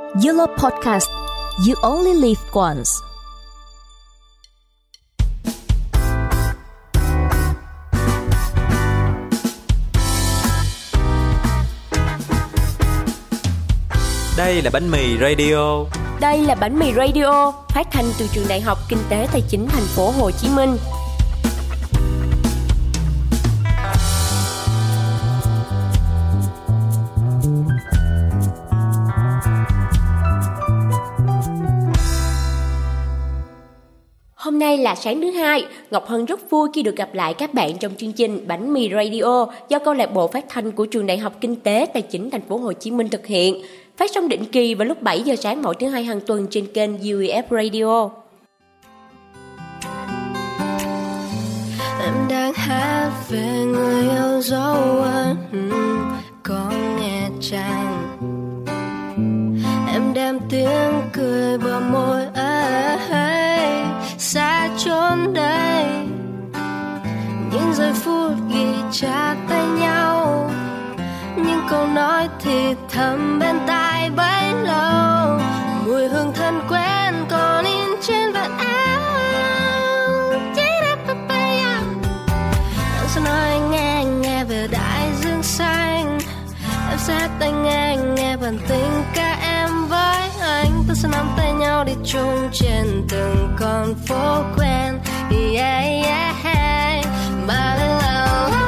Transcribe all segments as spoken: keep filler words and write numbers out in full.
Yolo Podcast. You only live once. Đây là Bánh mì Radio. Đây là Bánh mì Radio, phát thanh từ Trường Đại học Kinh tế Tài chính Thành phố Hồ Chí Minh. Hôm nay là sáng thứ hai, Ngọc Hân rất vui khi được gặp lại các bạn trong chương trình Bánh mì Radio do câu lạc bộ phát thanh của Trường Đại học Kinh tế Tài chính Thành phố Hồ Chí Minh thực hiện, phát sóng định kỳ vào lúc bảy giờ sáng mỗi thứ hai hàng tuần trên kênh u e ép Radio. Em đang hát về người yêu dấu ấn, có nghe chăng? Em đem tiếng cười vào môi ấy, xa chốn đây. Những giây phút ghi chặt tay nhau, những câu nói thì thầm bên tai bấy lâu. Mùi hương thân quen còn in trên vạt áo. Em sẽ nói nghe nghe về đại dương xanh. Em sẽ tay nghe nghe bản tình ca em với anh. Ta sẽ nắm tay nhau đi chung trên từng con phố quen. Yeah yeah hey. Ba la la.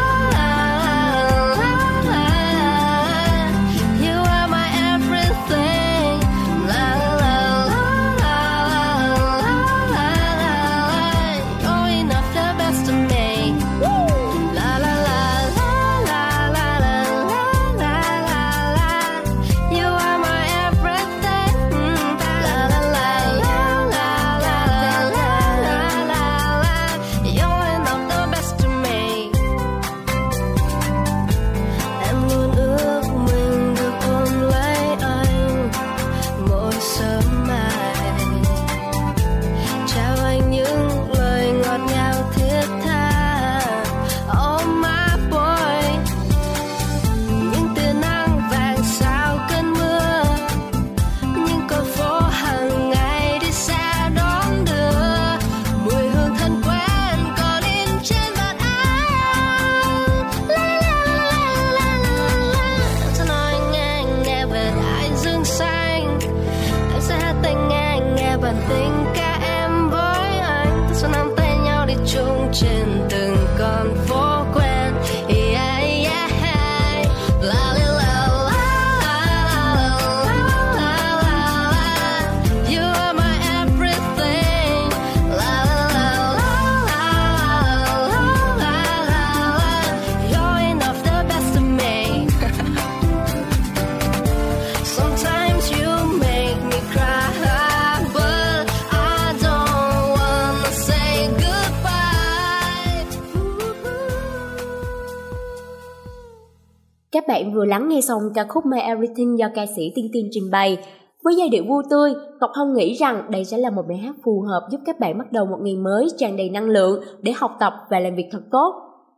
Các bạn vừa lắng nghe xong ca khúc My Everything do ca sĩ Tiên Tiên trình bày. Với giai điệu vui tươi, Ngọc Hân nghĩ rằng đây sẽ là một bài hát phù hợp giúp các bạn bắt đầu một ngày mới tràn đầy năng lượng để học tập và làm việc thật tốt.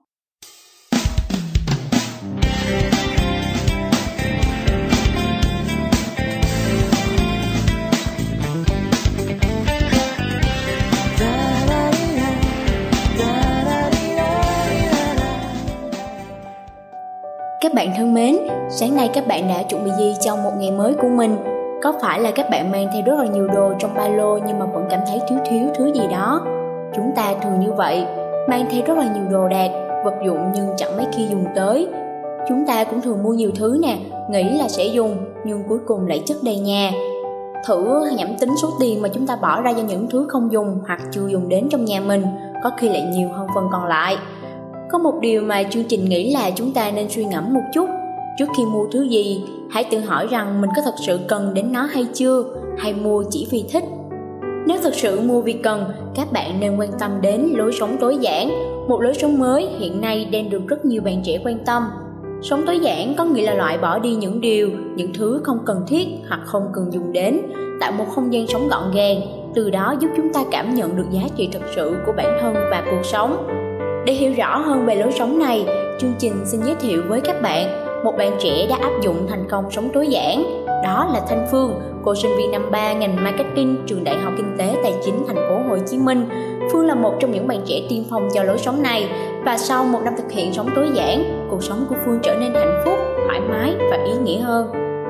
Các bạn thân mến, sáng nay các bạn đã chuẩn bị gì trong một ngày mới của mình? Có phải là các bạn mang theo rất là nhiều đồ trong ba lô nhưng mà vẫn cảm thấy thiếu thiếu thứ gì đó? Chúng ta thường như vậy, mang theo rất là nhiều đồ đạc, vật dụng nhưng chẳng mấy khi dùng tới. Chúng ta cũng thường mua nhiều thứ nè, nghĩ là sẽ dùng nhưng cuối cùng lại chất đầy nhà. Thử nhẩm tính số tiền mà chúng ta bỏ ra cho những thứ không dùng hoặc chưa dùng đến trong nhà mình, có khi lại nhiều hơn phần còn lại. Có một điều mà chương trình nghĩ là chúng ta nên suy ngẫm một chút. Trước khi mua thứ gì, hãy tự hỏi rằng mình có thật sự cần đến nó hay chưa, hay mua chỉ vì thích. Nếu thật sự mua vì cần, các bạn nên quan tâm đến lối sống tối giản, một lối sống mới hiện nay đang được rất nhiều bạn trẻ quan tâm. Sống tối giản có nghĩa là loại bỏ đi những điều, những thứ không cần thiết hoặc không cần dùng đến, tạo một không gian sống gọn gàng, từ đó giúp chúng ta cảm nhận được giá trị thật sự của bản thân và cuộc sống. Để hiểu rõ hơn về lối sống này, chương trình xin giới thiệu với các bạn một bạn trẻ đã áp dụng thành công sống tối giản. Đó là Thanh Phương, cô sinh viên năm ba ngành marketing trường Đại học Kinh tế Tài chính thành phố Hồ Chí Minh. Phương là một trong những bạn trẻ tiên phong cho lối sống này, và sau một năm thực hiện sống tối giản, cuộc sống của Phương trở nên hạnh phúc, thoải mái và ý nghĩa hơn.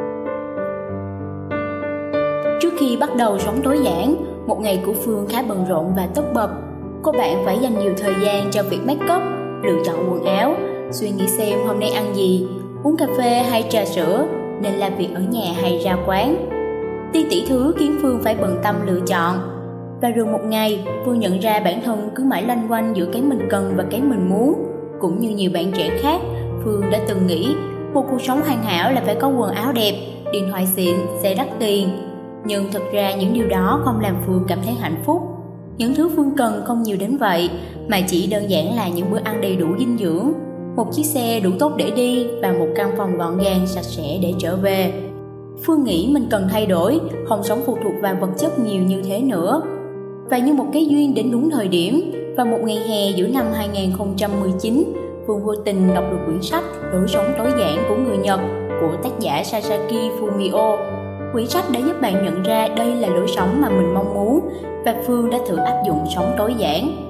Trước khi bắt đầu sống tối giản, một ngày của Phương khá bận rộn và tất bật. Cô bạn phải dành nhiều thời gian cho việc make up, lựa chọn quần áo, suy nghĩ xem hôm nay ăn gì, uống cà phê hay trà sữa, nên làm việc ở nhà hay ra quán. Ti tỷ thứ khiến Phương phải bận tâm lựa chọn. Và rồi một ngày, Phương nhận ra bản thân cứ mãi loanh quanh giữa cái mình cần và cái mình muốn. Cũng như nhiều bạn trẻ khác, Phương đã từng nghĩ một cuộc sống hoàn hảo là phải có quần áo đẹp, điện thoại xịn, xe đắt tiền. Nhưng thực ra những điều đó không làm Phương cảm thấy hạnh phúc. Những thứ Phương cần không nhiều đến vậy, mà chỉ đơn giản là những bữa ăn đầy đủ dinh dưỡng, một chiếc xe đủ tốt để đi và một căn phòng gọn gàng sạch sẽ để trở về. Phương nghĩ mình cần thay đổi, không sống phụ thuộc vào vật chất nhiều như thế nữa. Và như một cái duyên đến đúng thời điểm, vào một ngày hè giữa năm hai không một chín, Phương vô tình đọc được quyển sách Lối sống tối giản của người Nhật của tác giả Sasaki Fumio. Quyển sách đã giúp bạn nhận ra đây là lối sống mà mình mong muốn, và Phương đã thử áp dụng sống tối giản.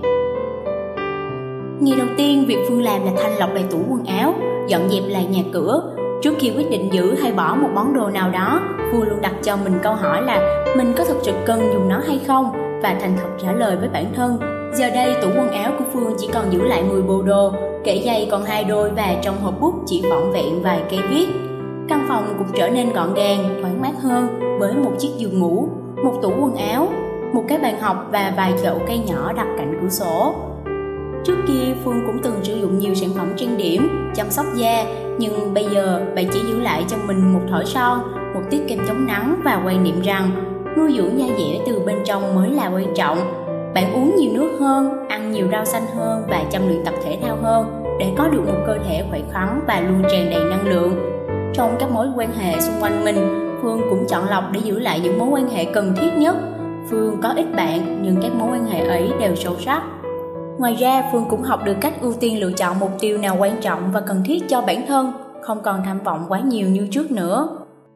Ngày đầu tiên, việc Phương làm là thanh lọc lại tủ quần áo, dọn dẹp lại nhà cửa. Trước khi quyết định giữ hay bỏ một món đồ nào đó, Phương luôn đặt cho mình câu hỏi là mình có thực sự cần dùng nó hay không, và thành thật trả lời với bản thân. Giờ đây, tủ quần áo của Phương chỉ còn giữ lại mười bộ đồ, kệ giày còn hai đôi, và trong hộp bút chỉ vỏn vẹn vài cây viết. Căn phòng cũng trở nên gọn gàng, thoáng mát hơn, với một chiếc giường ngủ, một tủ quần áo, một cái bàn học và vài chậu cây nhỏ đặt cạnh cửa sổ. Trước kia, Phương cũng từng sử dụng nhiều sản phẩm trang điểm, chăm sóc da, nhưng bây giờ bạn chỉ giữ lại cho mình một thỏi son, một tiết kem chống nắng và quan niệm rằng nuôi dưỡng da dẻ từ bên trong mới là quan trọng. Bạn uống nhiều nước hơn, ăn nhiều rau xanh hơn và chăm luyện tập thể thao hơn để có được một cơ thể khỏe khoắn và luôn tràn đầy năng lượng. Trong các mối quan hệ xung quanh mình, Phương cũng chọn lọc để giữ lại những mối quan hệ cần thiết nhất. Phương có ít bạn, nhưng các mối quan hệ ấy đều sâu sắc. Ngoài ra, Phương cũng học được cách ưu tiên lựa chọn mục tiêu nào quan trọng và cần thiết cho bản thân, không còn tham vọng quá nhiều như trước nữa.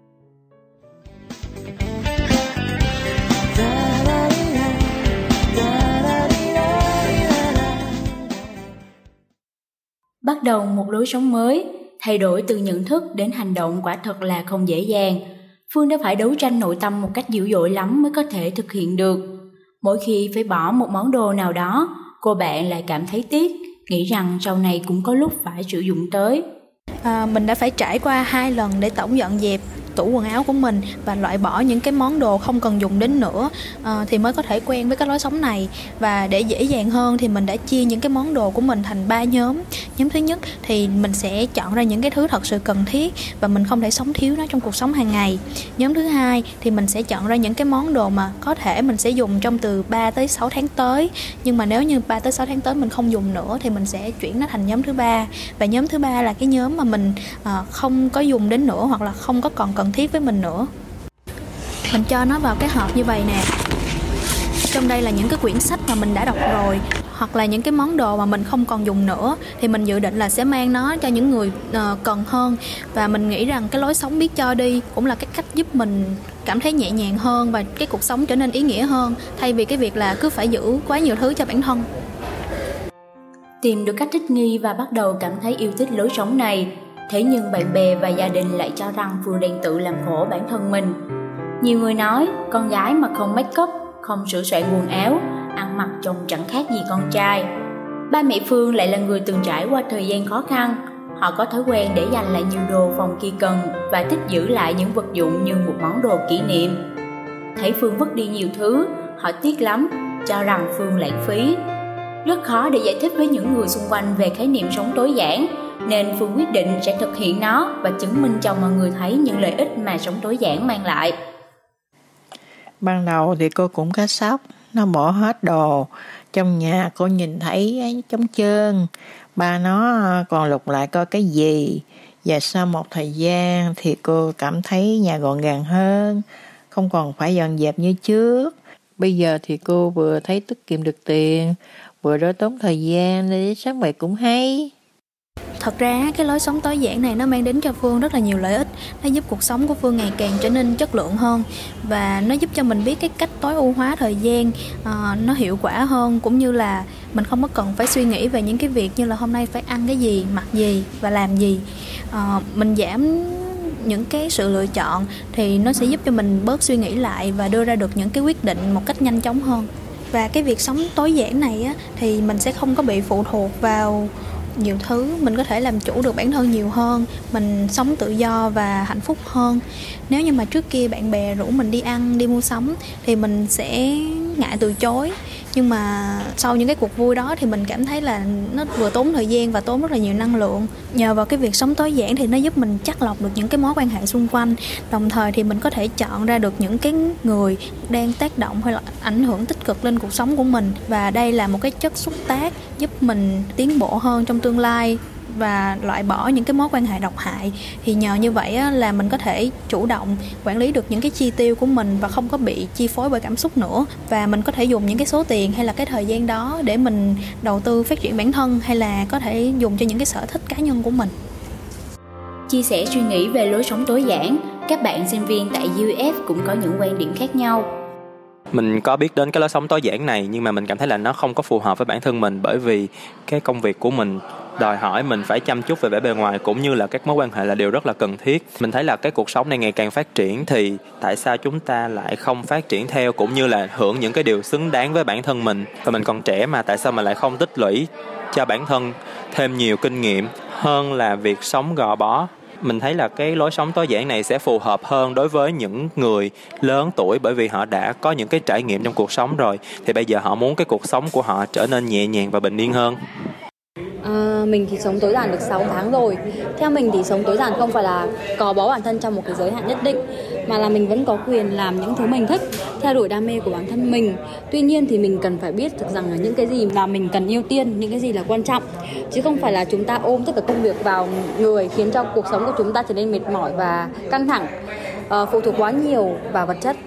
Bắt đầu một lối sống mới, thay đổi từ nhận thức đến hành động quả thật là không dễ dàng. Phương đã phải đấu tranh nội tâm một cách dữ dội lắm mới có thể thực hiện được. Mỗi khi phải bỏ một món đồ nào đó, cô bạn lại cảm thấy tiếc, nghĩ rằng sau này cũng có lúc phải sử dụng tới. À, mình đã phải trải qua hai lần để tổng dọn dẹp tủ quần áo của mình và loại bỏ những cái món đồ không cần dùng đến nữa, à, thì mới có thể quen với cái lối sống này. Và để dễ dàng hơn thì mình đã chia những cái món đồ của mình thành ba nhóm. Nhóm thứ nhất thì mình sẽ chọn ra những cái thứ thật sự cần thiết và mình không thể sống thiếu nó trong cuộc sống hàng ngày. Nhóm thứ hai thì mình sẽ chọn ra những cái món đồ mà có thể mình sẽ dùng trong từ ba tới sáu tháng tới, nhưng mà nếu như ba tới sáu tháng tới mình không dùng nữa thì mình sẽ chuyển nó thành nhóm thứ ba. Và nhóm thứ ba là cái nhóm mà mình à, không có dùng đến nữa hoặc là không có còn cần thiết với mình nữa. Mình cho nó vào cái hộp như vậy nè. Trong đây là những cái quyển sách mà mình đã đọc rồi, hoặc là những cái món đồ mà mình không còn dùng nữa, thì mình dự định là sẽ mang nó cho những người uh, cần hơn. Và mình nghĩ rằng cái lối sống biết cho đi cũng là cái cách giúp mình cảm thấy nhẹ nhàng hơn và cái cuộc sống trở nên ý nghĩa hơn, thay vì cái việc là cứ phải giữ quá nhiều thứ cho bản thân. Tìm được cách thích nghi và bắt đầu cảm thấy yêu thích lối sống này, thế nhưng bạn bè và gia đình lại cho rằng Phương đang tự làm khổ bản thân mình. Nhiều người nói con gái mà không make up, không sửa soạn quần áo, ăn mặc trông chẳng khác gì con trai. Ba mẹ Phương lại là người từng trải qua thời gian khó khăn. Họ có thói quen để dành lại nhiều đồ phòng khi cần và thích giữ lại những vật dụng như một món đồ kỷ niệm. Thấy Phương vứt đi nhiều thứ, họ tiếc lắm, cho rằng Phương lãng phí. Rất khó để giải thích với những người xung quanh về khái niệm sống tối giản, nên Phương quyết định sẽ thực hiện nó và chứng minh cho mọi người thấy những lợi ích mà sống tối giản mang lại. Ban đầu thì cô cũng khá sốc, nó bỏ hết đồ. Trong nhà cô nhìn thấy trống trơn, ba nó còn lục lại coi cái gì. Và sau một thời gian thì cô cảm thấy nhà gọn gàng hơn, không còn phải dọn dẹp như trước. Bây giờ thì cô vừa thấy tiết kiệm được tiền, vừa đỡ tốn thời gian, nên sống vậy cũng hay. Thật ra cái lối sống tối giản này nó mang đến cho Phương rất là nhiều lợi ích. Nó giúp cuộc sống của Phương ngày càng trở nên chất lượng hơn, và nó giúp cho mình biết cái cách tối ưu hóa thời gian, uh, nó hiệu quả hơn, cũng như là mình không có cần phải suy nghĩ về những cái việc như là hôm nay phải ăn cái gì, mặc gì và làm gì. uh, Mình giảm những cái sự lựa chọn thì nó sẽ giúp cho mình bớt suy nghĩ lại và đưa ra được những cái quyết định một cách nhanh chóng hơn. Và cái việc sống tối giản này á, thì mình sẽ không có bị phụ thuộc vào nhiều thứ, mình có thể làm chủ được bản thân nhiều hơn, mình sống tự do và hạnh phúc hơn. Nếu như mà trước kia bạn bè rủ mình đi ăn, đi mua sắm thì mình sẽ ngại từ chối, nhưng mà sau những cái cuộc vui đó thì mình cảm thấy là nó vừa tốn thời gian và tốn rất là nhiều năng lượng. Nhờ vào cái việc sống tối giản thì nó giúp mình chắt lọc được những cái mối quan hệ xung quanh, đồng thời thì mình có thể chọn ra được những cái người đang tác động hay là ảnh hưởng tích cực lên cuộc sống của mình, và đây là một cái chất xúc tác giúp mình tiến bộ hơn trong tương lai và loại bỏ những cái mối quan hệ độc hại. Thì nhờ như vậy á, là mình có thể chủ động quản lý được những cái chi tiêu của mình và không có bị chi phối bởi cảm xúc nữa, và mình có thể dùng những cái số tiền hay là cái thời gian đó để mình đầu tư phát triển bản thân, hay là có thể dùng cho những cái sở thích cá nhân của mình. Chia sẻ suy nghĩ về lối sống tối giản, các bạn sinh viên tại u ép cũng có những quan điểm khác nhau. Mình có biết đến cái lối sống tối giản này, nhưng mà mình cảm thấy là nó không có phù hợp với bản thân mình, bởi vì cái công việc của mình đòi hỏi mình phải chăm chút về vẻ bề ngoài cũng như là các mối quan hệ là điều rất là cần thiết. Mình thấy là cái cuộc sống này ngày càng phát triển, thì tại sao chúng ta lại không phát triển theo cũng như là hưởng những cái điều xứng đáng với bản thân mình. Và mình còn trẻ mà, tại sao mình lại không tích lũy cho bản thân thêm nhiều kinh nghiệm hơn là việc sống gò bó. Mình thấy là cái lối sống tối giản này sẽ phù hợp hơn đối với những người lớn tuổi, bởi vì họ đã có những cái trải nghiệm trong cuộc sống rồi, thì bây giờ họ muốn cái cuộc sống của họ trở nên nhẹ nhàng và bình yên hơn. À, mình thì sống tối giản được sáu tháng rồi. Theo mình thì sống tối giản không phải là gò bó bản thân trong một cái giới hạn nhất định, mà là mình vẫn có quyền làm những thứ mình thích, theo đuổi đam mê của bản thân mình. Tuy nhiên thì mình cần phải biết được rằng là những cái gì là mình cần ưu tiên, những cái gì là quan trọng, chứ không phải là chúng ta ôm tất cả công việc vào người, khiến cho cuộc sống của chúng ta trở nên mệt mỏi và căng thẳng, à, phụ thuộc quá nhiều vào vật chất.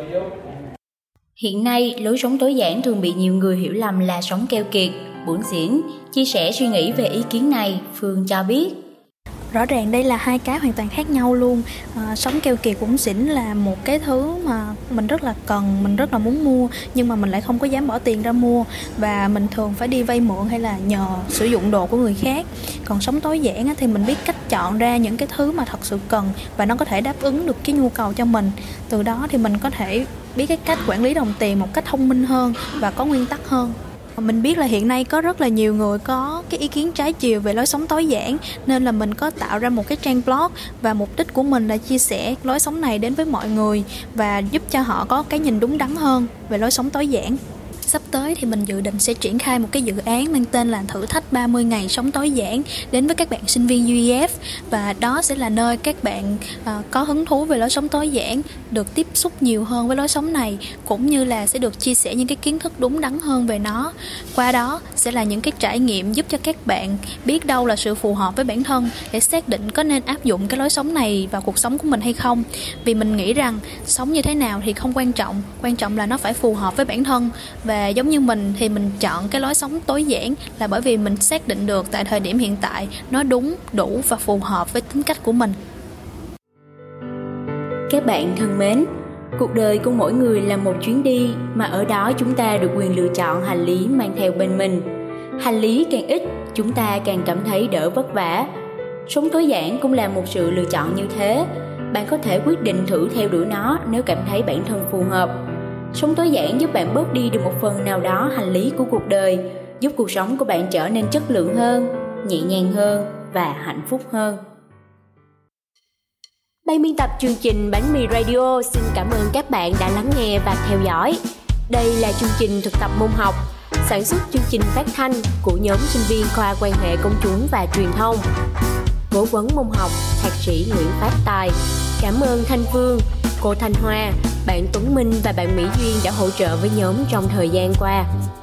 Hiện nay, lối sống tối giản thường bị nhiều người hiểu lầm là sống keo kiệt, bủn xỉn. Chia sẻ suy nghĩ về ý kiến này, Phương cho biết. Rõ ràng đây là hai cái hoàn toàn khác nhau luôn. à, Sống keo kiệt bủn xỉn là một cái thứ mà mình rất là cần, mình rất là muốn mua, nhưng mà mình lại không có dám bỏ tiền ra mua, và mình thường phải đi vay mượn hay là nhờ sử dụng đồ của người khác. Còn sống tối giản á, thì mình biết cách chọn ra những cái thứ mà thật sự cần và nó có thể đáp ứng được cái nhu cầu cho mình. Từ đó thì mình có thể biết cái cách quản lý đồng tiền một cách thông minh hơn và có nguyên tắc hơn. Mình biết là hiện nay có rất là nhiều người có cái ý kiến trái chiều về lối sống tối giản, nên là mình có tạo ra một cái trang blog, và mục đích của mình là chia sẻ lối sống này đến với mọi người và giúp cho họ có cái nhìn đúng đắn hơn về lối sống tối giản. Sắp tới thì mình dự định sẽ triển khai một cái dự án mang tên là Thử thách ba mươi ngày sống tối giản đến với các bạn sinh viên u e ép, và đó sẽ là nơi các bạn uh, có hứng thú về lối sống tối giản được tiếp xúc nhiều hơn với lối sống này, cũng như là sẽ được chia sẻ những cái kiến thức đúng đắn hơn về nó. Qua đó sẽ là những cái trải nghiệm giúp cho các bạn biết đâu là sự phù hợp với bản thân để xác định có nên áp dụng cái lối sống này vào cuộc sống của mình hay không. Vì mình nghĩ rằng sống như thế nào thì không quan trọng, quan trọng là nó phải phù hợp với bản thân. Và giống như mình thì mình chọn cái lối sống tối giản là bởi vì mình xác định được tại thời điểm hiện tại nó đúng, đủ và phù hợp với tính cách của mình. Các bạn thân mến, cuộc đời của mỗi người là một chuyến đi, mà ở đó chúng ta được quyền lựa chọn hành lý mang theo bên mình. Hành lý càng ít, chúng ta càng cảm thấy đỡ vất vả. Sống tối giản cũng là một sự lựa chọn như thế. Bạn có thể quyết định thử theo đuổi nó nếu cảm thấy bản thân phù hợp. Sống tối giản giúp bạn bớt đi được một phần nào đó hành lý của cuộc đời, giúp cuộc sống của bạn trở nên chất lượng hơn, nhẹ nhàng hơn và hạnh phúc hơn. Ban biên tập chương trình Bánh mì Radio xin cảm ơn các bạn đã lắng nghe và theo dõi. Đây là chương trình thực tập môn học, sản xuất chương trình phát thanh của nhóm sinh viên khoa quan hệ công chúng và truyền thông. Cố vấn môn học, thạc sĩ Nguyễn Phát Tài. Cảm ơn Thanh Phương, cô Thanh Hoa, bạn Tuấn Minh và bạn Mỹ Duyên đã hỗ trợ với nhóm trong thời gian qua.